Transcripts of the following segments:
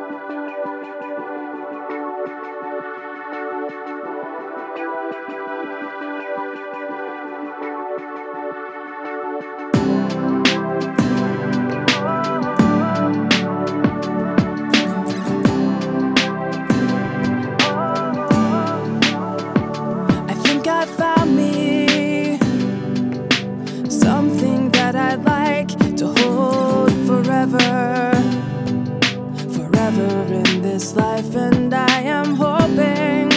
Something that I'd like to hold forever in this life. And I am hoping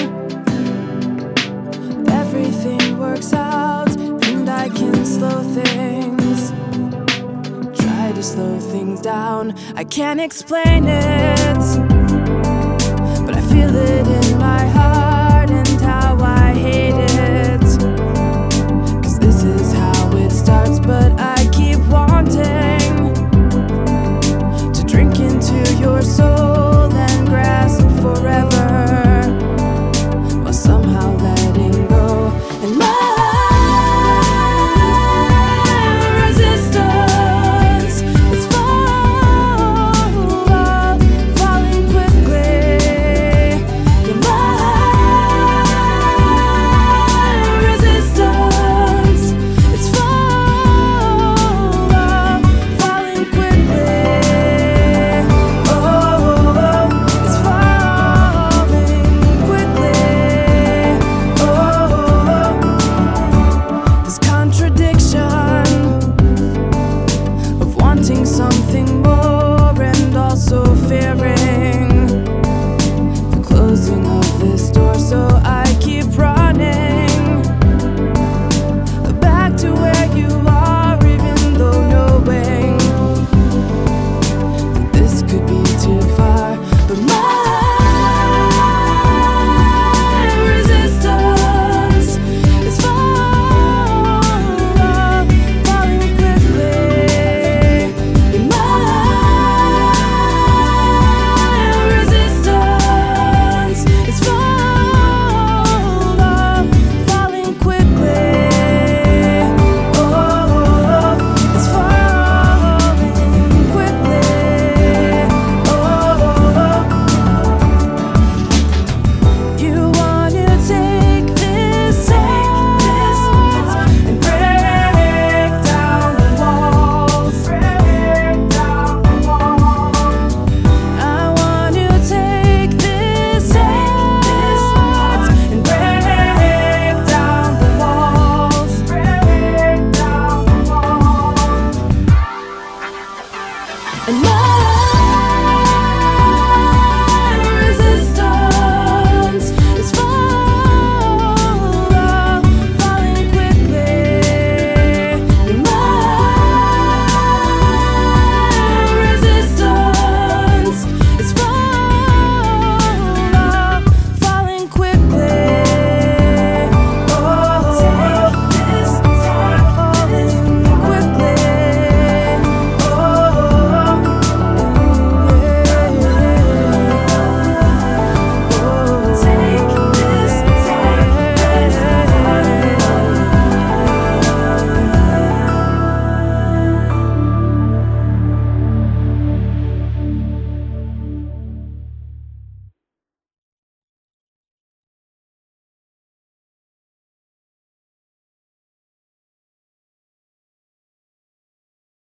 everything works out and I can slow things, try to slow things down. I can't explain it, but I feel it in my heart and how I hate it. 'Cause this is how it starts, but I keep wanting to drink into your soul.